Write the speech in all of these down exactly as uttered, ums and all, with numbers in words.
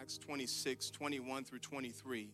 Acts twenty-six, twenty-one through twenty-three.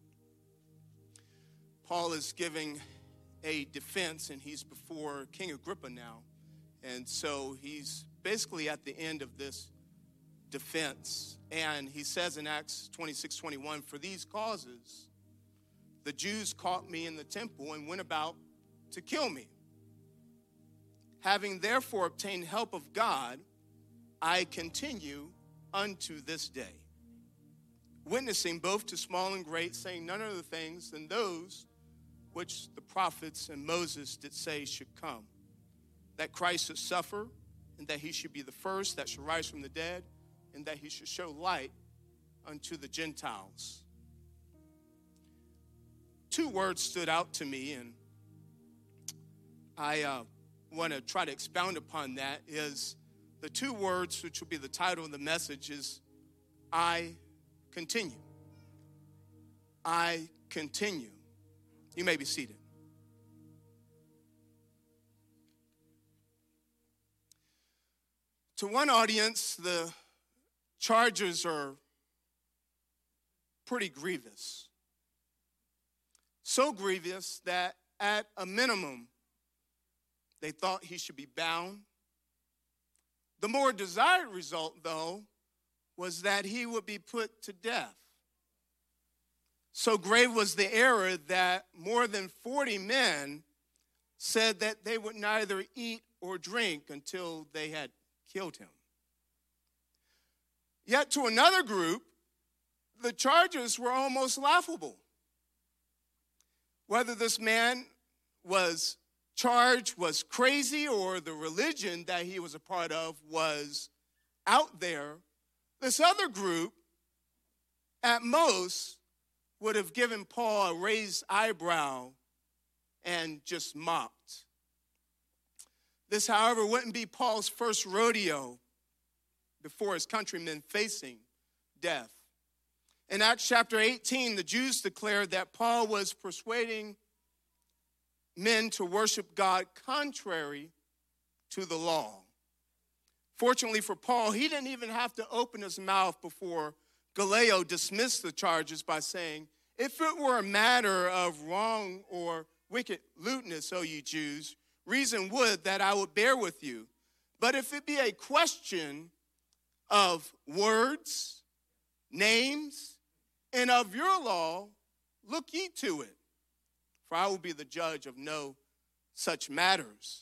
Paul is giving a defense, and he's before King Agrippa now. And so he's basically at the end of this defense. And he says in Acts twenty-six, twenty-one, for these causes, the Jews caught me in the temple and went about to kill me. Having therefore obtained help of God, I continue unto this day, witnessing both to small and great, saying none other things than those which the prophets and Moses did say should come, that Christ should suffer, and that he should be the first that should rise from the dead, and that he should show light unto the Gentiles. Two words stood out to me, and I uh, want to try to expound upon that. Is the two words which will be the title of the message is I continue. I continue. You may be seated. To one audience, the charges are pretty grievous. So grievous that at a minimum, they thought he should be bound. The more desired result, though, was that he would be put to death. So grave was the error that more than forty men said that they would neither eat or drink until they had killed him. Yet to another group, the charges were almost laughable. Whether this man was charged was crazy or the religion that he was a part of was out there, this other group, at most, would have given Paul a raised eyebrow and just mocked. This, however, wouldn't be Paul's first rodeo before his countrymen facing death. In Acts chapter eighteen, the Jews declared that Paul was persuading men to worship God contrary to the law. Fortunately for Paul, he didn't even have to open his mouth before Gallio dismissed the charges by saying, if it were a matter of wrong or wicked lewdness, O ye Jews, reason would that I would bear with you. But if it be a question of words, names, and of your law, look ye to it, for I will be the judge of no such matters.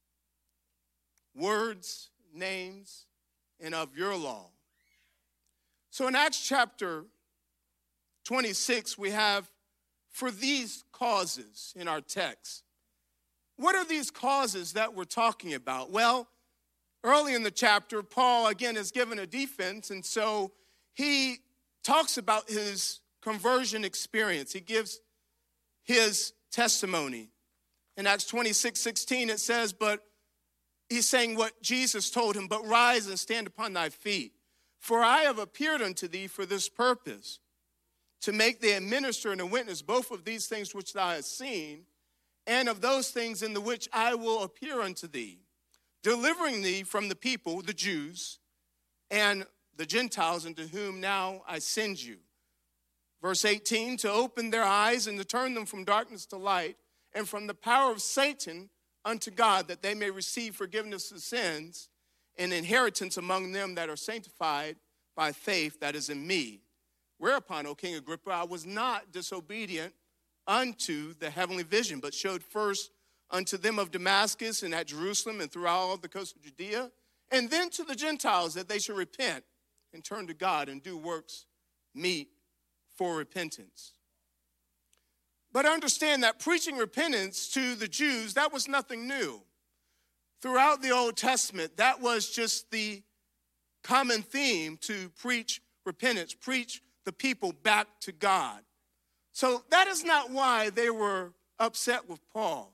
Words, names, and of your law. So in Acts chapter twenty-six, we have, for these causes in our text. What are these causes that we're talking about? Well, early in the chapter, Paul, again, is given a defense, and so he talks about his conversion experience. He gives his testimony. In Acts twenty-six, sixteen, it says, but he's saying what Jesus told him, but rise and stand upon thy feet. For I have appeared unto thee for this purpose, to make thee a minister and a witness, both of these things which thou hast seen, and of those things in the which I will appear unto thee, delivering thee from the people, the Jews, and the Gentiles, unto whom now I send you. Verse eighteen, to open their eyes and to turn them from darkness to light, and from the power of Satan unto God, that they may receive forgiveness of sins and inheritance among them that are sanctified by faith that is in me. Whereupon, O King Agrippa, I was not disobedient unto the heavenly vision, but showed first unto them of Damascus and at Jerusalem and throughout all the coast of Judea, and then to the Gentiles, that they should repent and turn to God and do works meet for repentance. But understand that preaching repentance to the Jews, that was nothing new. Throughout the Old Testament, that was just the common theme, to preach repentance, preach the people back to God. So that is not why they were upset with Paul.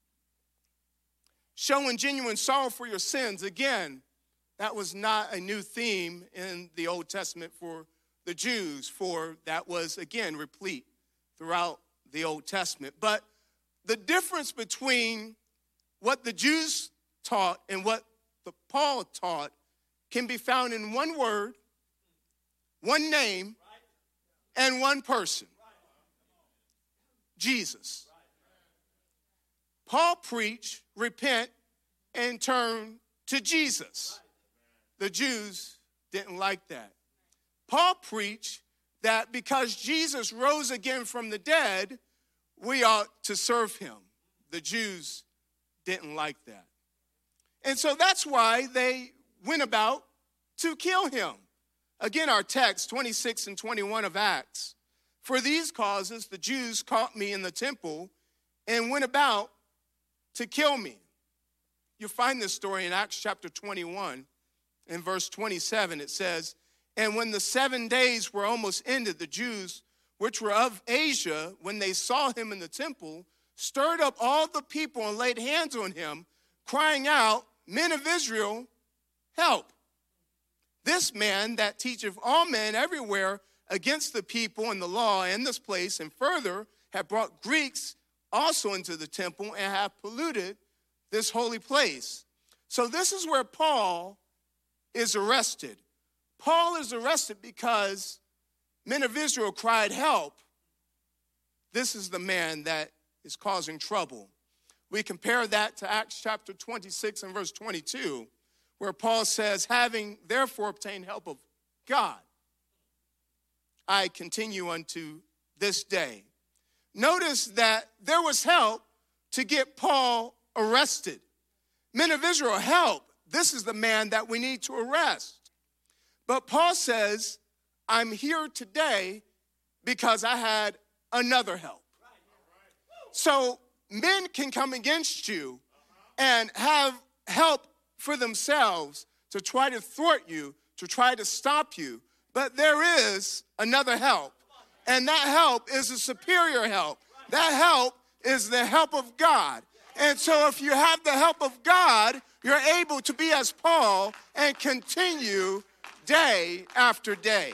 Showing genuine sorrow for your sins, again, that was not a new theme in the Old Testament for the Jews, for that was, again, replete throughout the Old Testament. But the difference between what the Jews taught and what the Paul taught can be found in one word one name, and one person. Jesus. Paul preached, repent, and turn to Jesus. The Jews didn't like that. Paul preached that because Jesus rose again from the dead, we ought to serve him. The Jews didn't like that. And so that's why they went about to kill him. Again, our text, twenty-six and twenty-one of Acts. For these causes, the Jews caught me in the temple and went about to kill me. You find this story in Acts chapter twenty-one. In verse twenty-seven, it says, and when the seven days were almost ended, the Jews, which were of Asia, when they saw him in the temple, stirred up all the people and laid hands on him, crying out, men of Israel, help. This man that teacheth all men everywhere against the people and the law in this place, and further have brought Greeks also into the temple and have polluted this holy place. So this is where Paul is arrested. Paul is arrested because men of Israel cried, help. This is the man that is causing trouble. We compare that to Acts chapter twenty-six and verse twenty-two, where Paul says, having therefore obtained help of God, I continue unto this day. Notice that there was help to get Paul arrested. Men of Israel, help. This is the man that we need to arrest. But Paul says, I'm here today because I had another help. So men can come against you and have help for themselves to try to thwart you, to try to stop you. But there is another help. And that help is a superior help. That help is the help of God. And so if you have the help of God, you're able to be as Paul and continue day after day.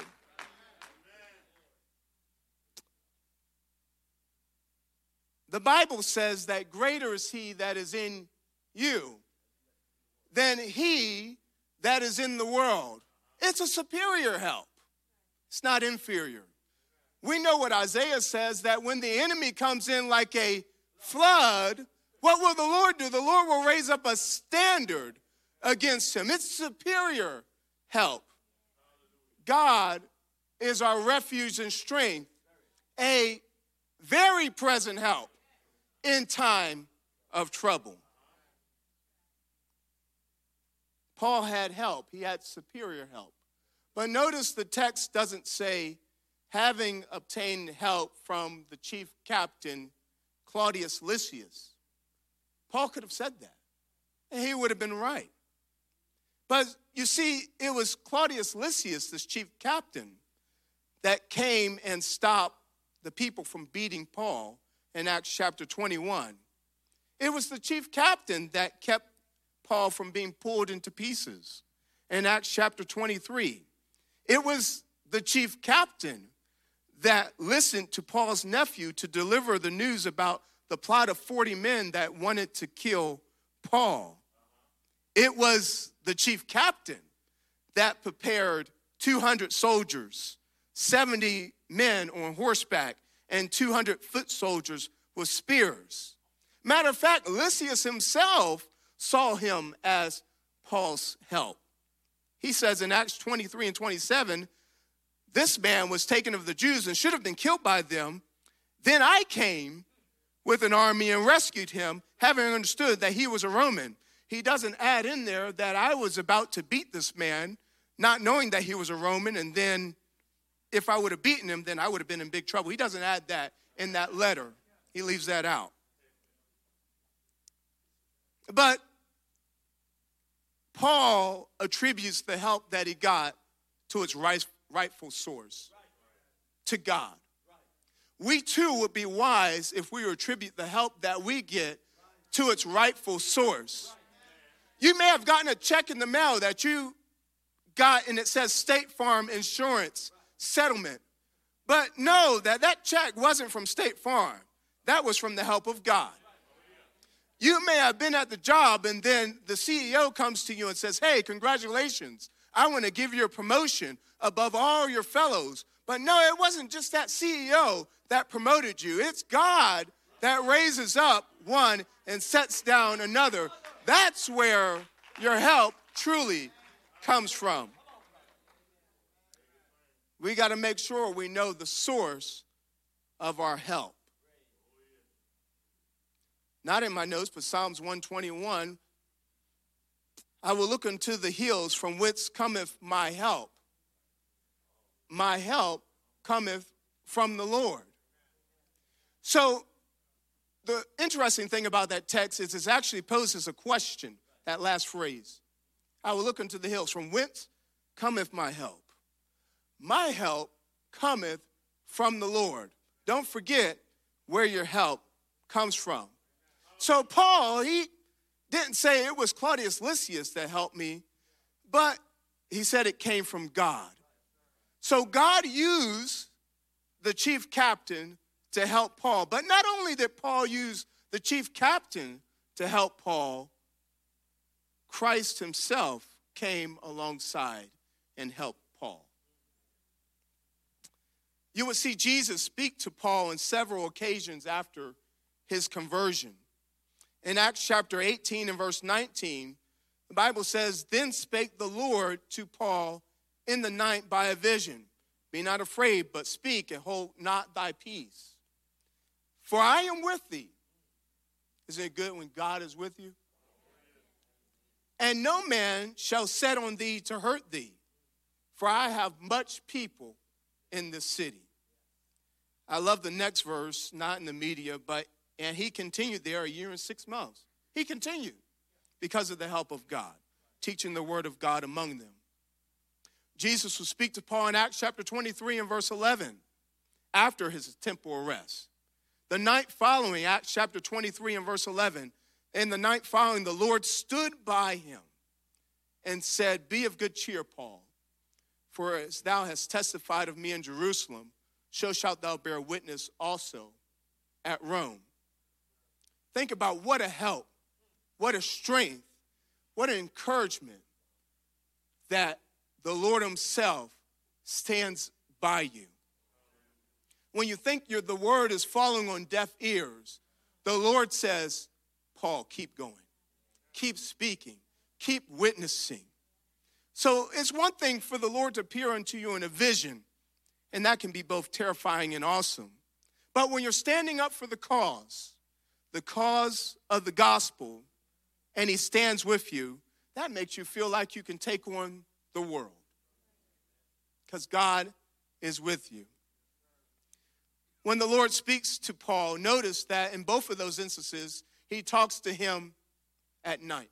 The Bible says that greater is he that is in you than he that is in the world. It's a superior help. It's not inferior. We know what Isaiah says, that when the enemy comes in like a flood, what will the Lord do? The Lord will raise up a standard against him. It's superior help. God is our refuge and strength, a very present help in time of trouble. Paul had help. He had superior help. But notice the text doesn't say, having obtained help from the chief captain, Claudius Lysias. Paul could have said that, and he would have been right. But you see, it was Claudius Lysias, this chief captain, that came and stopped the people from beating Paul in Acts chapter twenty-one. It was the chief captain that kept Paul from being pulled into pieces in Acts chapter twenty-three. It was the chief captain that listened to Paul's nephew to deliver the news about the plot of forty men that wanted to kill Paul. It was the chief captain that prepared two hundred soldiers, seventy men on horseback, and two hundred foot soldiers with spears. Matter of fact, Lysias himself saw him as Paul's help. He says in Acts twenty-three and twenty-seven, this man was taken of the Jews and should have been killed by them. Then I came with an army and rescued him, having understood that he was a Roman. He doesn't add in there that I was about to beat this man, not knowing that he was a Roman, and then if I would have beaten him, then I would have been in big trouble. He doesn't add that in that letter. He leaves that out. But Paul attributes the help that he got to its right, rightful source, to God. We too would be wise if we attribute the help that we get to its rightful source. You may have gotten a check in the mail that you got and it says State Farm Insurance Settlement. But know that that check wasn't from State Farm. That was from the help of God. You may have been at the job and then the C E O comes to you and says, hey, congratulations. I want to give you a promotion above all your fellows. But no, it wasn't just that C E O that promoted you. It's God that raises up one and sets down another. That's where your help truly comes from. We got to make sure we know the source of our help. Not in my notes, but Psalms one twenty-one. I will look unto the hills from whence cometh my help. My help cometh from the Lord. So the interesting thing about that text is it actually poses a question, that last phrase. I will look unto the hills from whence cometh my help. My help cometh from the Lord. Don't forget where your help comes from. So Paul, he didn't say it was Claudius Lysias that helped me, but he said it came from God. So God used the chief captain to help Paul. But not only did Paul use the chief captain to help Paul, Christ himself came alongside and helped Paul. You will see Jesus speak to Paul on several occasions after his conversion. In Acts chapter eighteen and verse nineteen, the Bible says, Then spake the Lord to Paul in the night by a vision. Be not afraid, but speak and hold not thy peace. For I am with thee. Isn't it good when God is with you? And no man shall set on thee to hurt thee, for I have much people in this city. I love the next verse, not in the media, but, and he continued there a year and six months. He continued because of the help of God, teaching the word of God among them. Jesus will speak to Paul in Acts chapter twenty-three and verse eleven, after his temple arrest. The night following, Acts chapter twenty-three and verse eleven, in the night following, the Lord stood by him and said, Be of good cheer, Paul, for as thou hast testified of me in Jerusalem, so shalt thou bear witness also at Rome. Think about what a help, what a strength, what an encouragement that the Lord himself stands by you. When you think you're, the word is falling on deaf ears, the Lord says, Paul, keep going. Keep speaking. Keep witnessing. So it's one thing for the Lord to appear unto you in a vision, and that can be both terrifying and awesome. But when you're standing up for the cause, the cause of the gospel, and he stands with you, that makes you feel like you can take on the world. Because God is with you. When the Lord speaks to Paul, notice that in both of those instances, he talks to him at night.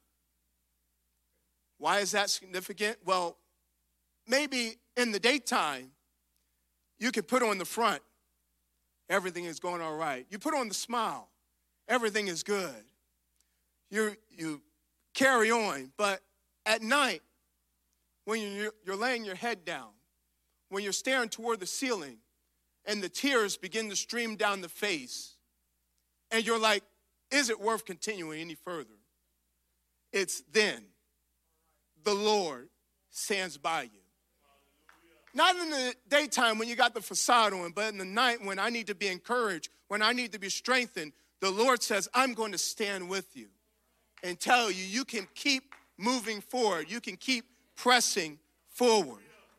Why is that significant? Well, maybe in the daytime, you can put on the front, everything is going all right. You put on the smile, everything is good. You you carry on, but at night, when you're, you're laying your head down, when you're staring toward the ceiling, and the tears begin to stream down the face, and you're like, is it worth continuing any further? It's then the Lord stands by you. Not in the daytime when you got the facade on, but in the night when I need to be encouraged, when I need to be strengthened, the Lord says, I'm going to stand with you and tell you, you can keep moving forward. You can keep pressing forward.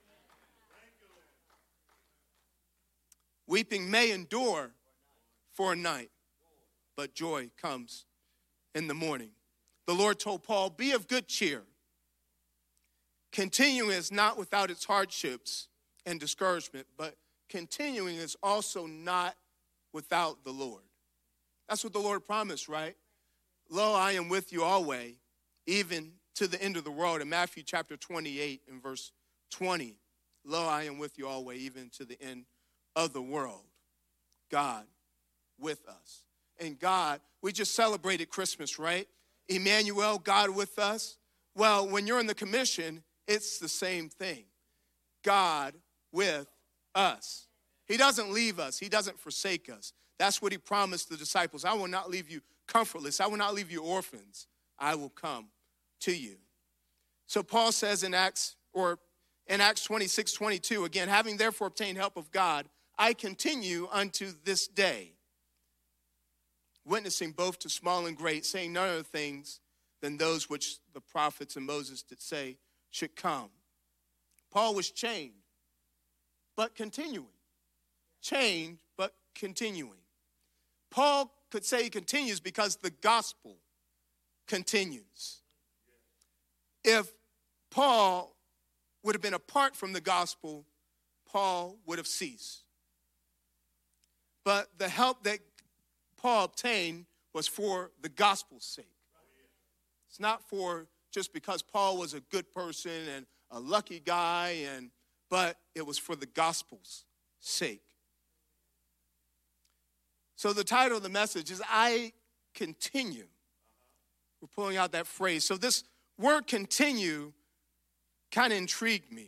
Weeping may endure for a night, but joy comes in the morning. The Lord told Paul, be of good cheer. Continuing is not without its hardships and discouragement, but continuing is also not without the Lord. That's what the Lord promised, right? Lo, I am with you always, even to the end of the world. In Matthew chapter twenty-eight and verse twenty, lo, I am with you always, even to the end of the world. God with us. And God, we just celebrated Christmas, right? Emmanuel, God with us. Well, when you're in the commission, it's the same thing. God with us. He doesn't leave us. He doesn't forsake us. That's what he promised the disciples. I will not leave you comfortless. I will not leave you orphans. I will come to you. So Paul says in Acts, or in Acts twenty-six, twenty-two, again, having therefore obtained help of God, I continue unto this day, witnessing both to small and great, saying none other things than those which the prophets and Moses did say should come. Paul was chained, but continuing. Chained, but continuing. Paul could say he continues because the gospel continues. If Paul would have been apart from the gospel, Paul would have ceased. But the help that Paul obtained was for the gospel's sake. It's not for just because Paul was a good person and a lucky guy, and but it was for the gospel's sake. So the title of the message is I Continue. We're pulling out that phrase. So this word continue kind of intrigued me.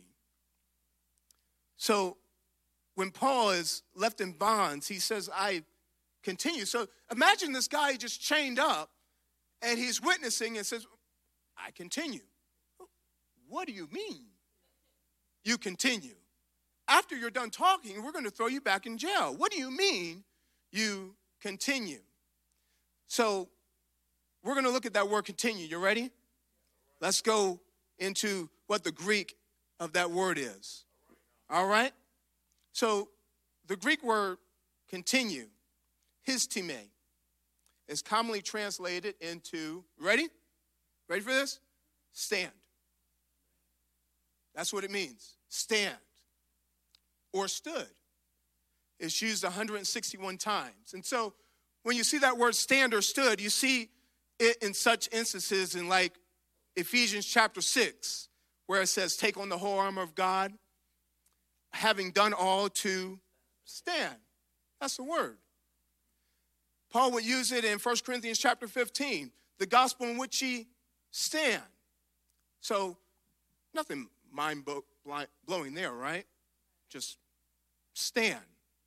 So when Paul is left in bonds, he says, I continue. So imagine this guy just chained up and he's witnessing and says, I continue. What do you mean you continue? After you're done talking, we're going to throw you back in jail. What do you mean you continue? So we're going to look at that word continue. You ready? Let's go into what the Greek of that word is. All right? So the Greek word continue, histime, is commonly translated into, ready? Ready for this? Stand. That's what it means. Stand. Or stood. It's used one hundred sixty-one times. And so when you see that word stand or stood, you see it in such instances in like Ephesians chapter six, where it says, take on the whole armor of God, having done all to stand. That's the word. Paul would use it in First Corinthians chapter fifteen, the gospel in which ye stand. So nothing mind-blowing there, right? Just stand.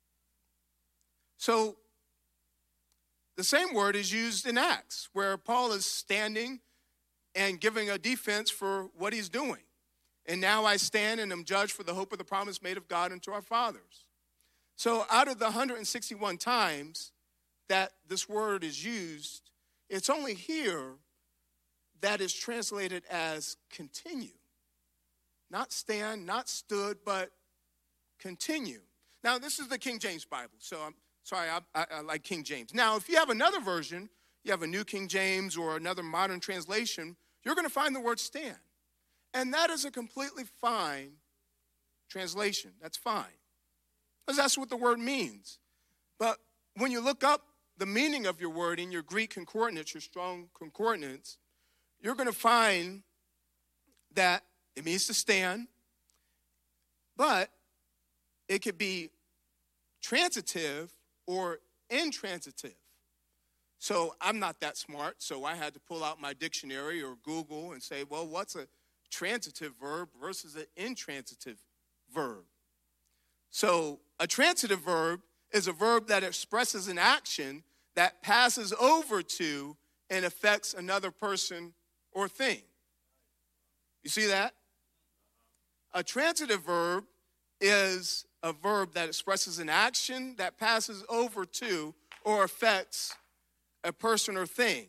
So the same word is used in Acts, where Paul is standing and giving a defense for what he's doing. And now I stand and am judged for the hope of the promise made of God unto our fathers. So out of the one hundred sixty-one times that this word is used, it's only here that is translated as continue. Not stand, not stood, but continue. Now, this is the King James Bible, so I'm sorry, I, I, I like King James. Now, if you have another version, you have a New King James or another modern translation, you're going to find the word stand. And that is a completely fine translation. That's fine. Because that's what the word means. But when you look up the meaning of your word in your Greek concordance, your strong concordance, you're going to find that it means to stand, but it could be transitive or intransitive. So I'm not that smart, so I had to pull out my dictionary or Google and say, well, what's a transitive verb versus an intransitive verb? So a transitive verb is a verb that expresses an action that passes over to and affects another person or thing. You see that? A transitive verb is a verb that expresses an action that passes over to or affects a person or thing.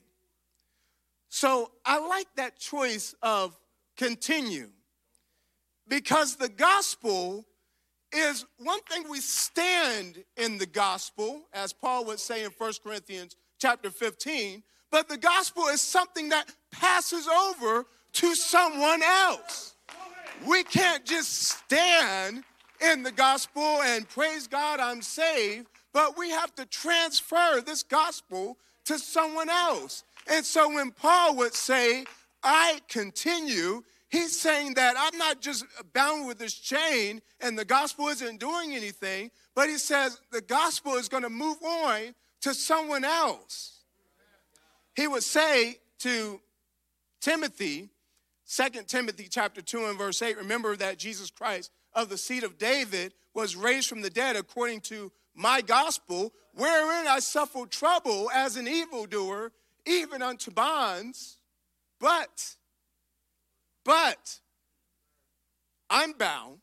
So I like that choice of continue, because the gospel is one thing. We stand in the gospel, as Paul would say in First Corinthians chapter fifteen, but the gospel is something that passes over to someone else. We can't just stand in the gospel and praise God, I'm saved, but we have to transfer this gospel to someone else. And so when Paul would say, I continue, he's saying that I'm not just bound with this chain and the gospel isn't doing anything, but he says the gospel is going to move on to someone else. He would say to Timothy, Second Timothy chapter two and verse eight, remember that Jesus Christ of the seed of David was raised from the dead according to my gospel, wherein I suffered trouble as an evildoer, even unto bonds. But, but, I'm bound.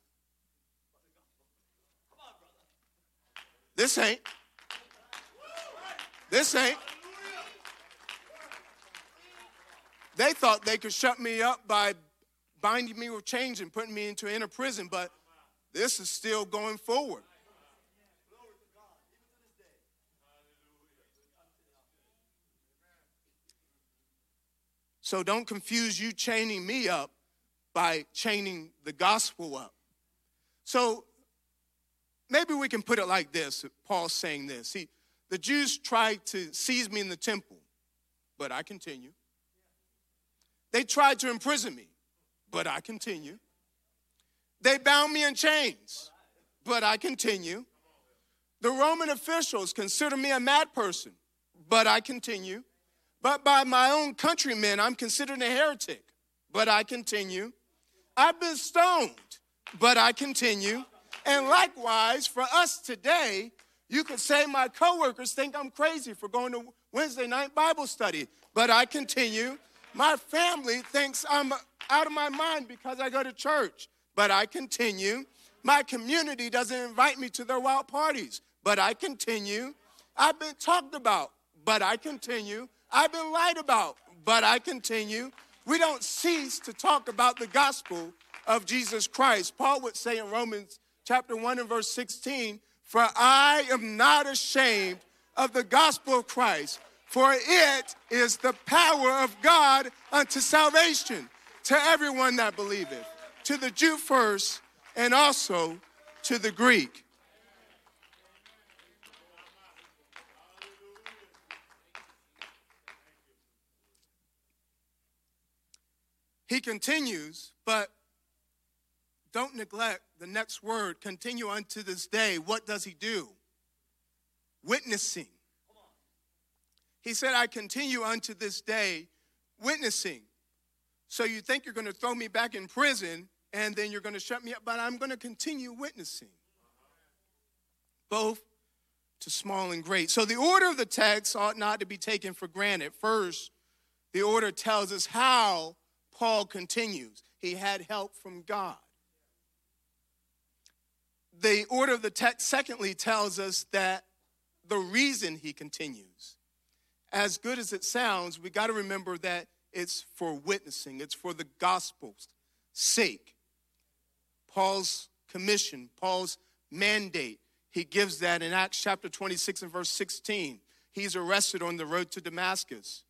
This ain't. This ain't. They thought they could shut me up by binding me with chains and putting me into inner prison, but this is still going forward. So don't confuse you chaining me up by chaining the gospel up. So maybe we can put it like this. Paul's saying this. He, the Jews tried to seize me in the temple, but I continue. They tried to imprison me, but I continue. They bound me in chains, but I continue. The Roman officials consider me a mad person, but I continue. But by my own countrymen, I'm considered a heretic, but I continue. I've been stoned, but I continue. And likewise, for us today, you could say my coworkers think I'm crazy for going to Wednesday night Bible study, but I continue. My family thinks I'm out of my mind because I go to church, but I continue. My community doesn't invite me to their wild parties, but I continue. I've been talked about, but I continue. I've been lied about, but I continue. We don't cease to talk about the gospel of Jesus Christ. Paul would say in Romans chapter one and verse sixteen, for I am not ashamed of the gospel of Christ, for it is the power of God unto salvation to everyone that believeth, to the Jew first and also to the Greek. He continues, but don't neglect the next word, continue unto this day. What does he do? Witnessing. He said, I continue unto this day witnessing. So you think you're going to throw me back in prison and then you're going to shut me up, but I'm going to continue witnessing. Both to small and great. So the order of the text ought not to be taken for granted. First, the order tells us how Paul continues. He had help from God. The order of the text, secondly, tells us that the reason he continues. As good as it sounds, we got to remember that it's for witnessing. It's for the gospel's sake. Paul's commission, Paul's mandate, he gives that in Acts chapter twenty-six and verse sixteen. He's arrested on the road to Damascus.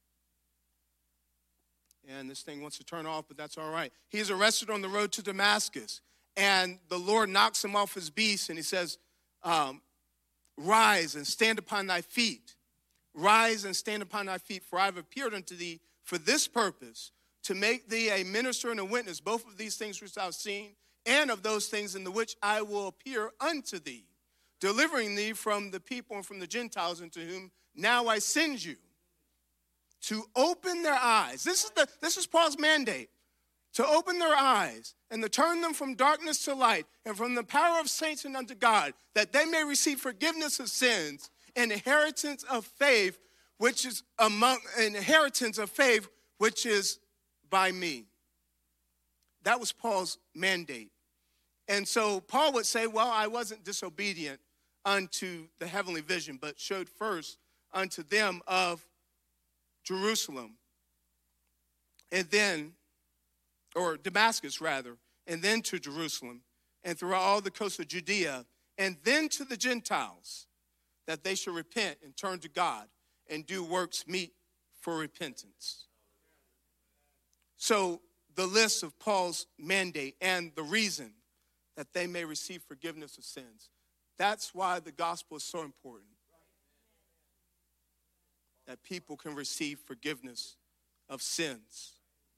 And this thing wants to turn off, but that's all right. He's arrested on the road to Damascus. And the Lord knocks him off his beast, and he says, um, rise and stand upon thy feet. Rise and stand upon thy feet, for I have appeared unto thee for this purpose, to make thee a minister and a witness, both of these things which thou hast seen, and of those things in the which I will appear unto thee, delivering thee from the people and from the Gentiles into whom now I send you, to open their eyes. This is the this is Paul's mandate. To open their eyes and to turn them from darkness to light and from the power of Satan unto God, that they may receive forgiveness of sins and inheritance of faith, which is among inheritance of faith, which is by me. That was Paul's mandate. And so Paul would say, well, I wasn't disobedient unto the heavenly vision, but showed first unto them of Jerusalem, and then or Damascus rather, and then to Jerusalem, and throughout all the coast of Judea, and then to the Gentiles, that they should repent and turn to God and do works meet for repentance. So the list of Paul's mandate and the reason that they may receive forgiveness of sins. That's why the gospel is so important. That people can receive forgiveness of sins.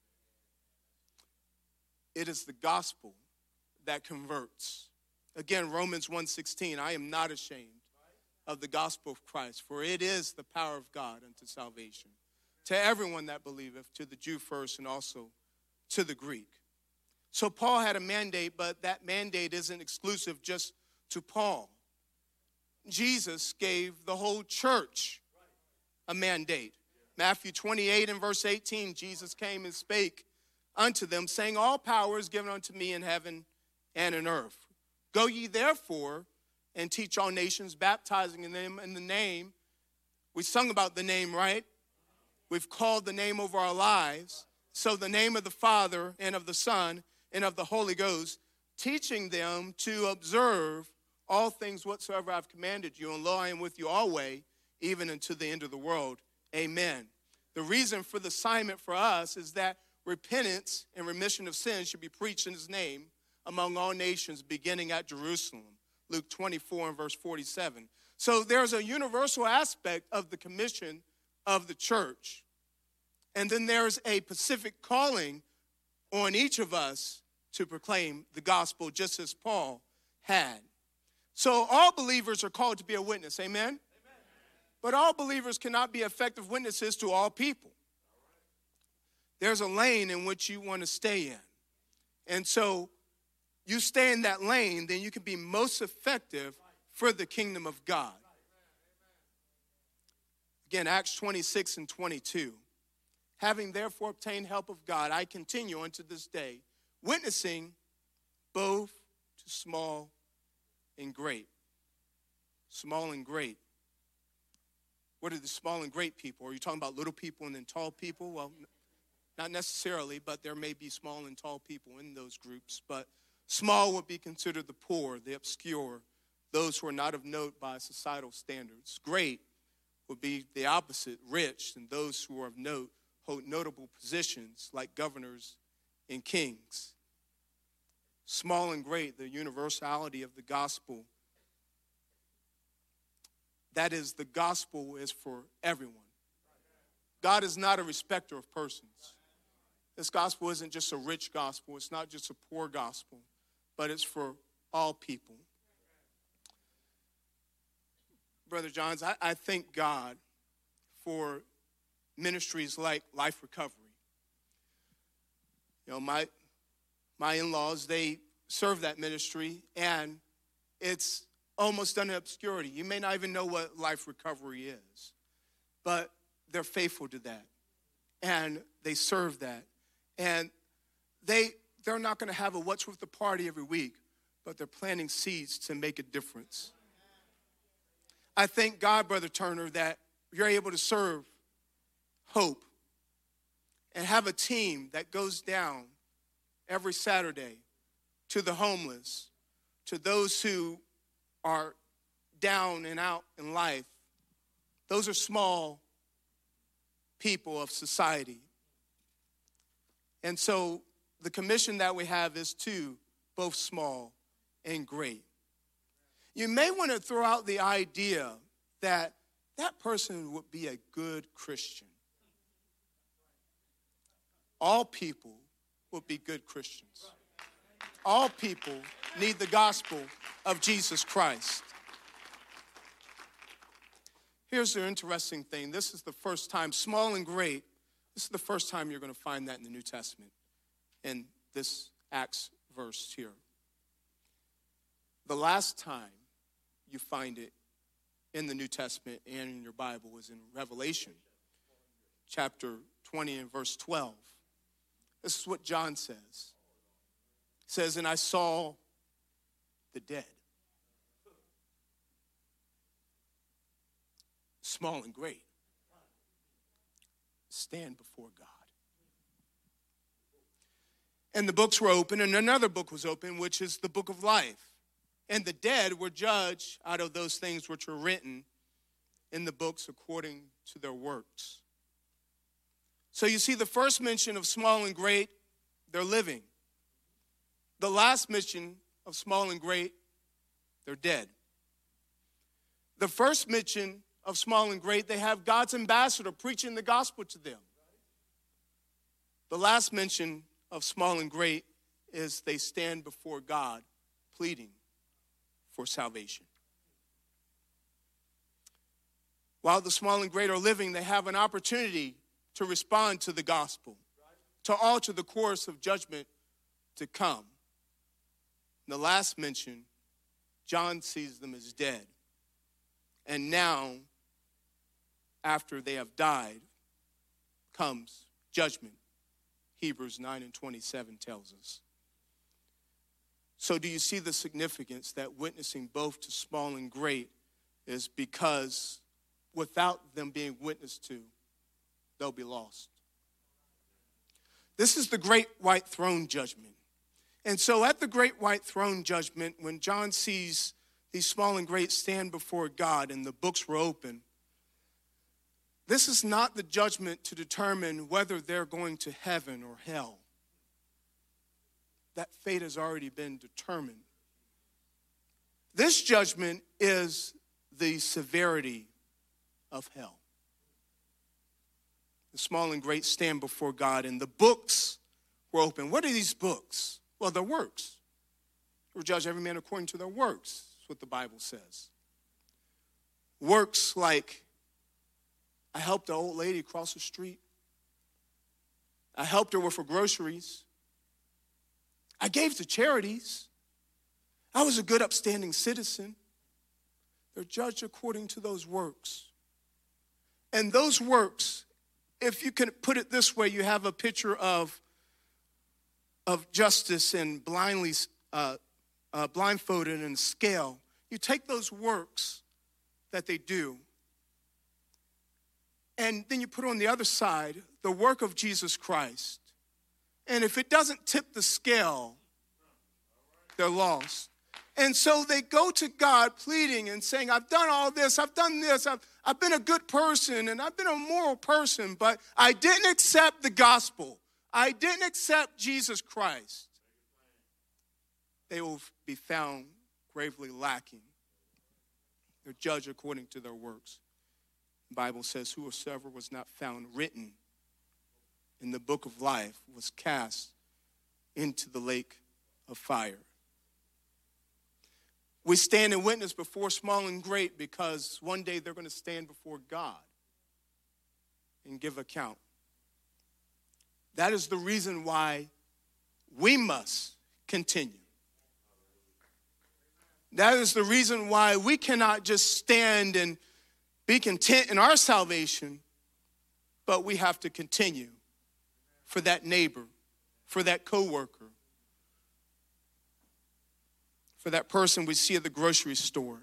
It is the gospel that converts. Again, Romans one sixteen, I am not ashamed of the gospel of Christ, for it is the power of God unto salvation, to everyone that believeth, to the Jew first and also to the Greek. So Paul had a mandate, but that mandate isn't exclusive just to Paul. Jesus gave the whole church a mandate. Matthew twenty-eight and verse eighteen, Jesus came and spake unto them, saying, all power is given unto me in heaven and in earth. Go ye therefore and teach all nations, baptizing in them in the name. We sung about the name, right? We've called the name over our lives. So the name of the Father and of the Son and of the Holy Ghost, teaching them to observe all things whatsoever I've commanded you. And lo, I am with you always, even unto the end of the world. Amen. The reason for the assignment for us is that repentance and remission of sins should be preached in his name among all nations, beginning at Jerusalem. Luke twenty-four and verse forty-seven. So there's a universal aspect of the commission of the church. And then there's a specific calling on each of us to proclaim the gospel, just as Paul had. So all believers are called to be a witness, amen? Amen. But all believers cannot be effective witnesses to all people. There's a lane in which you want to stay in. And so you stay in that lane, then you can be most effective for the kingdom of God. Again, Acts twenty-six and twenty-two. Having therefore obtained help of God, I continue unto this day, witnessing both to small and great. Small and great. What are the small and great people? Are you talking about little people and then tall people? Well, not necessarily, but there may be small and tall people in those groups. But small would be considered the poor, the obscure, those who are not of note by societal standards. Great would be the opposite, rich, and those who are of note hold notable positions like governors and kings. Small and great, the universality of the gospel. That is, the gospel is for everyone. God is not a respecter of persons. This gospel isn't just a rich gospel. It's not just a poor gospel, but it's for all people. Brother Johns, I, I thank God for ministries like Life Recovery. You know, my my in-laws, they serve that ministry, and it's almost done in obscurity. You may not even know what Life Recovery is, but they're faithful to that, and they serve that. And they, they're not going to have a what's with the party every week, but they're planting seeds to make a difference. I thank God, Brother Turner, that you're able to serve Hope and have a team that goes down every Saturday to the homeless, to those who are down and out in life. Those are small people of society. And so the commission that we have is to both small and great. You may want to throw out the idea that that person would be a good Christian. All people would be good Christians. All people need the gospel of Jesus Christ. Here's the interesting thing. This is the first time, small and great, this is the first time you're going to find that in the New Testament, in this Acts verse here. The last time you find it in the New Testament and in your Bible is in Revelation, chapter twenty and verse twelve. This is what John says. He says, and I saw the dead, small and great, stand before God. And the books were open, and another book was open, which is the book of life. And the dead were judged out of those things which were written in the books according to their works. So you see the first mention of small and great, they're living. The last mention of small and great, they're dead. The first mention of small and great, they have God's ambassador preaching the gospel to them. The last mention of small and great is they stand before God pleading for salvation. While the small and great are living, they have an opportunity to respond to the gospel, to alter the course of judgment to come. In the last mention, John sees them as dead. And now, after they have died, comes judgment Hebrews nine and twenty-seven tells us. So do you see the significance that witnessing both to small and great is because without them being witnessed to, they'll be lost. This is the great white throne judgment. And so at the great white throne judgment, when John sees these small and great stand before God and the books were open, this is not the judgment to determine whether they're going to heaven or hell. That fate has already been determined. This judgment is the severity of hell. The small and great stand before God, and the books were open. What are these books? Well, they're works. We'll judge every man according to their works. That's what the Bible says. Works like, I helped an old lady cross the street. I helped her with her groceries. I gave to charities. I was a good, upstanding citizen. They're judged according to those works. And those works, if you can put it this way, you have a picture of, of justice and blindly uh, uh, blindfolded and scale. You take those works that they do, and then you put on the other side the work of Jesus Christ. And if it doesn't tip the scale, they're lost. And so they go to God pleading and saying, I've done all this, I've done this, I've, I've been a good person, and I've been a moral person, but I didn't accept the gospel. I didn't accept Jesus Christ. They will be found gravely lacking. They're judged according to their works. The Bible says, whosoever was not found written in the book of life was cast into the lake of fire. We stand and witness before small and great because one day they're going to stand before God and give account. That is the reason why we must continue. That is the reason why we cannot just stand and be content in our salvation, but we have to continue for that neighbor, for that coworker, for that person we see at the grocery store.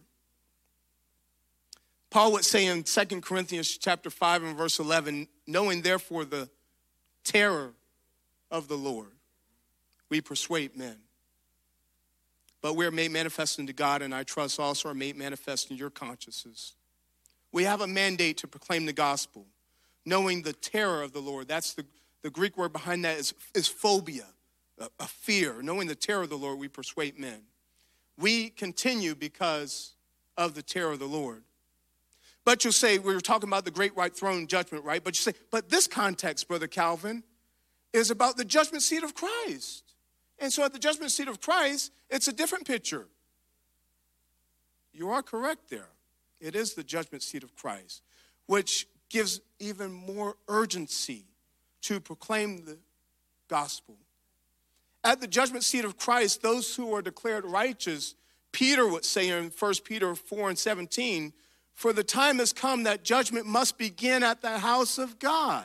Paul would say in Second Corinthians chapter five and verse eleven, knowing therefore the terror of the Lord, we persuade men. But we are made manifest unto God, and I trust also are made manifest in your consciences. We have a mandate to proclaim the gospel, knowing the terror of the Lord. That's the, the Greek word behind that is, is phobia, a, a fear. Knowing the terror of the Lord, we persuade men. We continue because of the terror of the Lord. But you'll say, we were talking about the great white throne judgment, right? But you say, but this context, Brother Calvin, is about the judgment seat of Christ. And so at the judgment seat of Christ, it's a different picture. You are correct there. It is the judgment seat of Christ, which gives even more urgency to proclaim the gospel. At the judgment seat of Christ, those who are declared righteous, Peter would say in First Peter four and seventeen, for the time has come that judgment must begin at the house of God.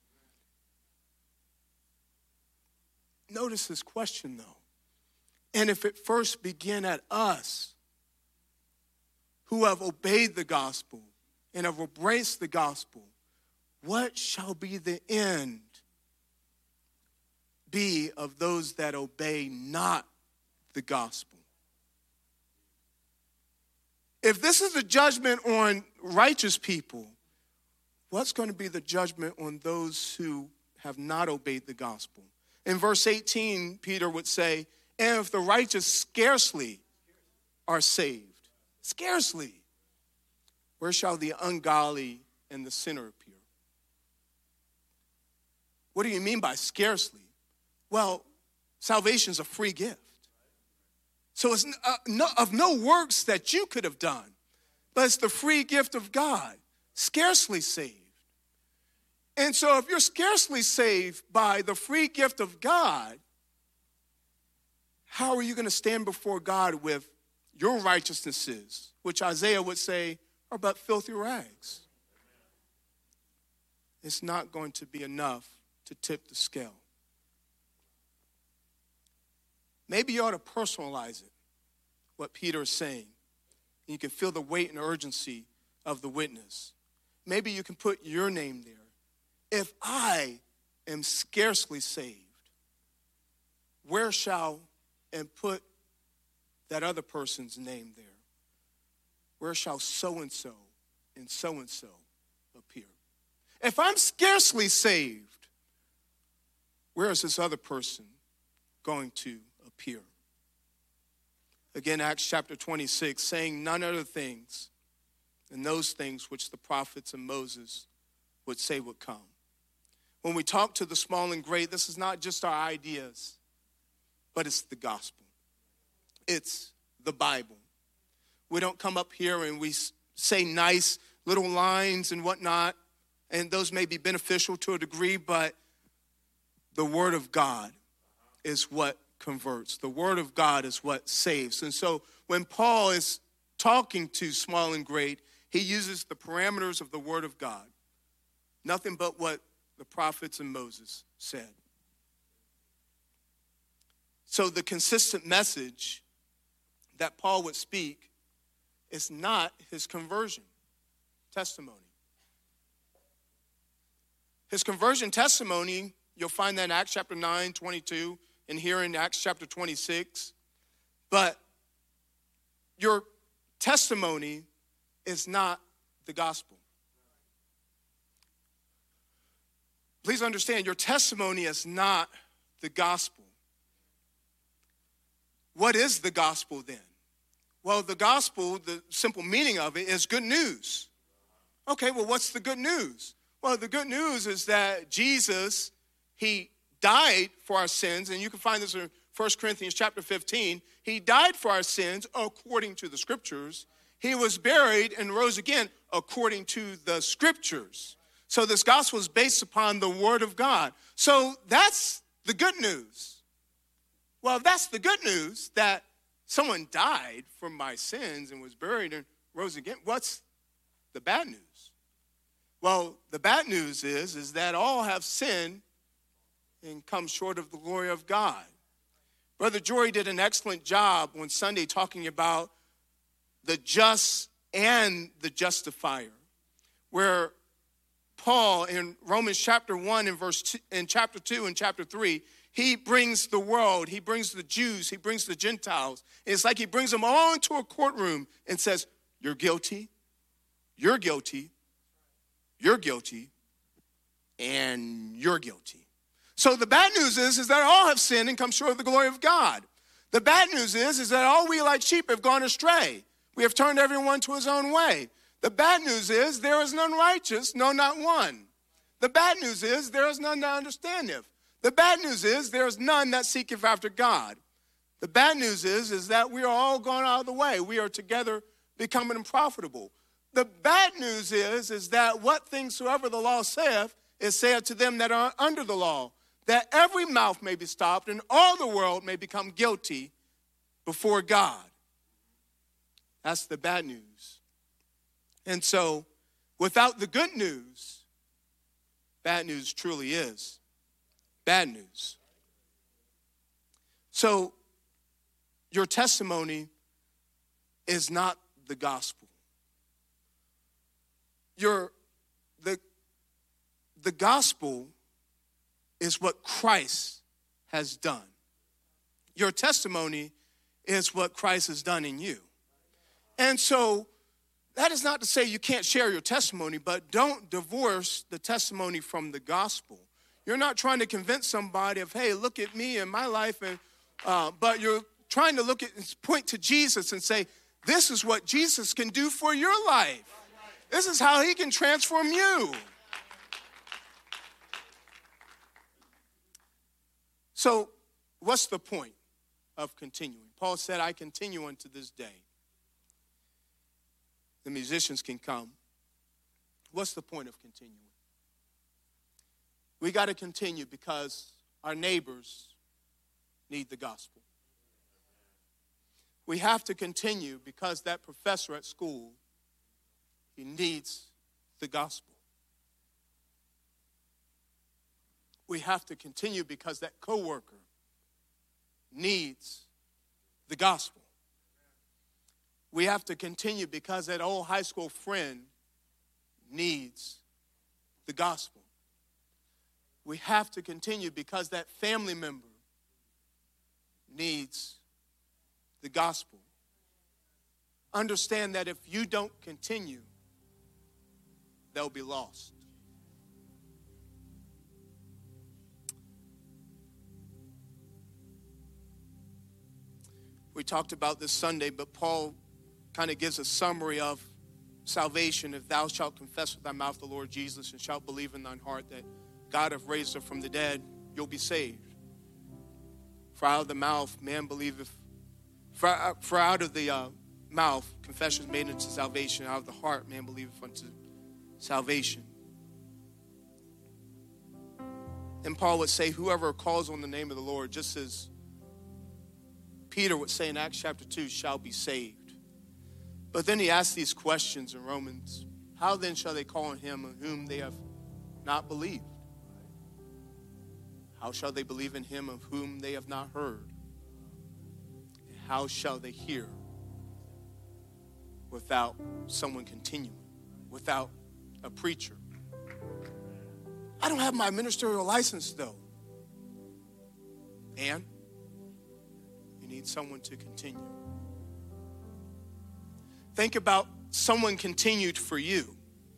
Notice this question, though. And if it first begin at us, who have obeyed the gospel and have embraced the gospel, what shall be the end be of those that obey not the gospel? If this is the judgment on righteous people, what's going to be the judgment on those who have not obeyed the gospel? In verse eighteen, Peter would say, and if the righteous scarcely are saved, scarcely, where shall the ungodly and the sinner appear? What do you mean by scarcely? Well, salvation is a free gift. So it's uh, no, of no works that you could have done, but it's the free gift of God, scarcely saved. And so if you're scarcely saved by the free gift of God, how are you going to stand before God with your righteousnesses, which Isaiah would say are but filthy rags? It's not going to be enough to tip the scale. Maybe you ought to personalize it, what Peter is saying. You can feel the weight and urgency of the witness. Maybe you can put your name there. If I am scarcely saved, where shall, and put that other person's name there, where shall so-and-so and so-and-so appear? If I'm scarcely saved, where is this other person going to appear? Again, Acts chapter twenty-six, saying none other things than those things which the prophets and Moses would say would come. When we talk to the small and great, this is not just our ideas, but it's the gospel. It's the Bible. We don't come up here and we say nice little lines and whatnot, and those may be beneficial to a degree, but the Word of God is what converts. The Word of God is what saves. And so when Paul is talking to small and great, he uses the parameters of the Word of God. Nothing but what the prophets and Moses said. So the consistent message that Paul would speak is not his conversion testimony. His conversion testimony, you'll find that in Acts chapter nine, twenty-two, and here in Acts chapter twenty-six. But your testimony is not the gospel. Please understand, your testimony is not the gospel. What is the gospel then? Well, the gospel, the simple meaning of it is good news. Okay, well, what's the good news? Well, the good news is that Jesus, he died for our sins, and you can find this in First Corinthians chapter fifteen. He died for our sins according to the scriptures. He was buried and rose again according to the scriptures. So this gospel is based upon the word of God. So that's the good news. Well, that's the good news, that someone died for my sins and was buried and rose again. What's the bad news? Well, the bad news is, is that all have sinned and come short of the glory of God. Brother Jory did an excellent job on Sunday talking about the just and the justifier, where Paul in Romans chapter one and verse two, in chapter two and chapter three, he brings the world, he brings the Jews, he brings the Gentiles. It's like he brings them all into a courtroom and says, you're guilty, you're guilty, you're guilty, and you're guilty. So the bad news is, is that all have sinned and come short of the glory of God. The bad news is, is that all we like sheep have gone astray. We have turned everyone to his own way. The bad news is there is none righteous, no, not one. The bad news is there is none that understandeth. The bad news is there is none that seeketh after God. The bad news is, is that we are all gone out of the way. We are together becoming unprofitable. The bad news is, is that what things soever the law saith is saith to them that are under the law, that every mouth may be stopped and all the world may become guilty before God. That's the bad news. And so, without the good news, bad news truly is bad news. So, your testimony is not the gospel. Your, the, the gospel is what Christ has done. Your testimony is what Christ has done in you. And so, that is not to say you can't share your testimony, but don't divorce the testimony from the gospel. You're not trying to convince somebody of, hey, look at me and my life, and uh, but you're trying to look at and point to Jesus and say, this is what Jesus can do for your life. This is how he can transform you. So, what's the point of continuing? Paul said, I continue unto this day. The musicians can come. What's the point of continuing? We got to continue because our neighbors need the gospel. We have to continue because that professor at school, he needs the gospel. We have to continue because that coworker needs the gospel. We have to continue because that old high school friend needs the gospel. We have to continue because that family member needs the gospel. Understand that if you don't continue, they'll be lost. We talked about this Sunday, but Paul kind of gives a summary of salvation. If thou shalt confess with thy mouth the Lord Jesus and shalt believe in thine heart that God hath raised him from the dead, you'll be saved. For out of the mouth man believeth, for, for out of the uh, mouth confession is made unto salvation, out of the heart man believeth unto salvation. And Paul would say, whoever calls on the name of the Lord, just as Peter would say in Acts chapter two, shall be saved. But then he asks these questions in Romans. How then shall they call on him on whom they have not believed? How shall they believe in him of whom they have not heard? And how shall they hear without someone continuing, without a preacher? I don't have my ministerial license though. And you need someone to continue. Think about someone continued for you.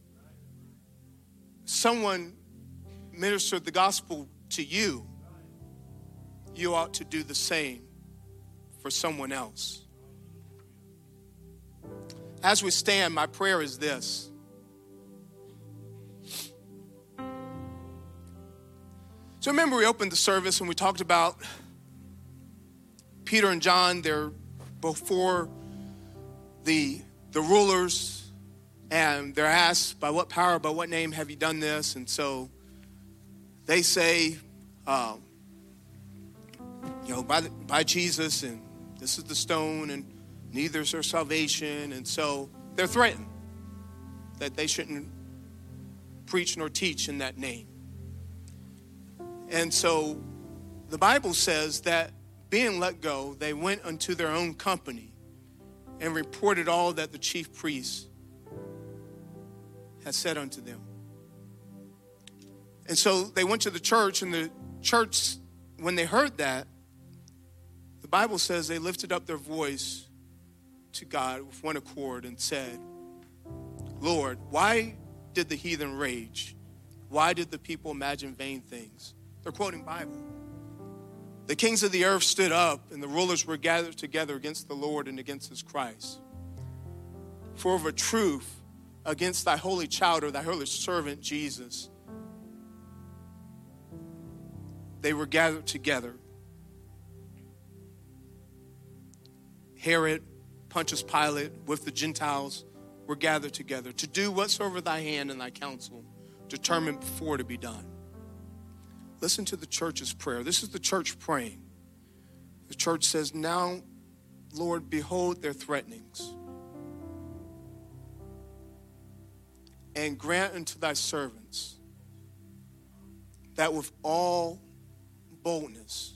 Someone ministered the gospel to you. You ought to do the same for someone else. As we stand, my prayer is this. So remember we opened the service and we talked about Peter and John. They're before the, the rulers, and they're asked, by what power, by what name have you done this? And so they say, um, you know, by, the, by Jesus, and this is the stone, and neither is there salvation. And so they're threatened that they shouldn't preach nor teach in that name. And so the Bible says that being let go, they went unto their own company and reported all that the chief priests had said unto them. And so they went to the church, and the church, when they heard that, the Bible says they lifted up their voice to God with one accord and said, Lord, why did the heathen rage? Why did the people imagine vain things? They're quoting Bible. The kings of the earth stood up, and the rulers were gathered together against the Lord and against his Christ. For of a truth, against thy holy child, or thy holy servant Jesus, they were gathered together. Herod, Pontius Pilate, with the Gentiles were gathered together to do whatsoever thy hand and thy counsel determined before to be done. Listen to the church's prayer. This is the church praying. The church says, now, Lord, behold their threatenings, and grant unto thy servants that with all boldness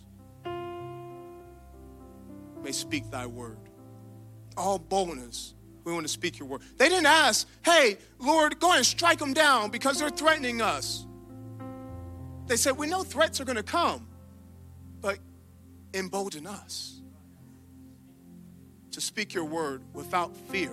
may speak thy word. All boldness, we want to speak your word. They didn't ask, hey, Lord, go ahead and strike them down because they're threatening us. They said, we know threats are going to come, but embolden us to speak your word without fear.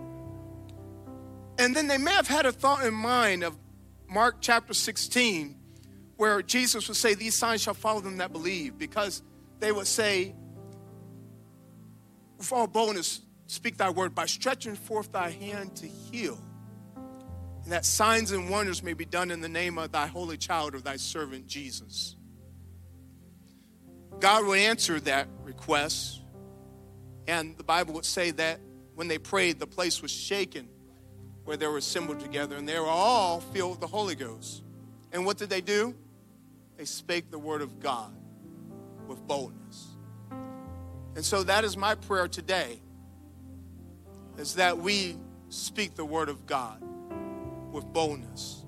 And then they may have had a thought in mind of Mark chapter sixteen, where Jesus would say, these signs shall follow them that believe, because they would say, with all boldness, speak thy word by stretching forth thy hand to heal, and that signs and wonders may be done in the name of thy holy child or thy servant Jesus. God would answer that request, and the Bible would say that when they prayed, the place was shaken where they were assembled together, and they were all filled with the Holy Ghost. And what did they do? They spake the word of God with boldness. And so that is my prayer today, is that we speak the word of God with boldness.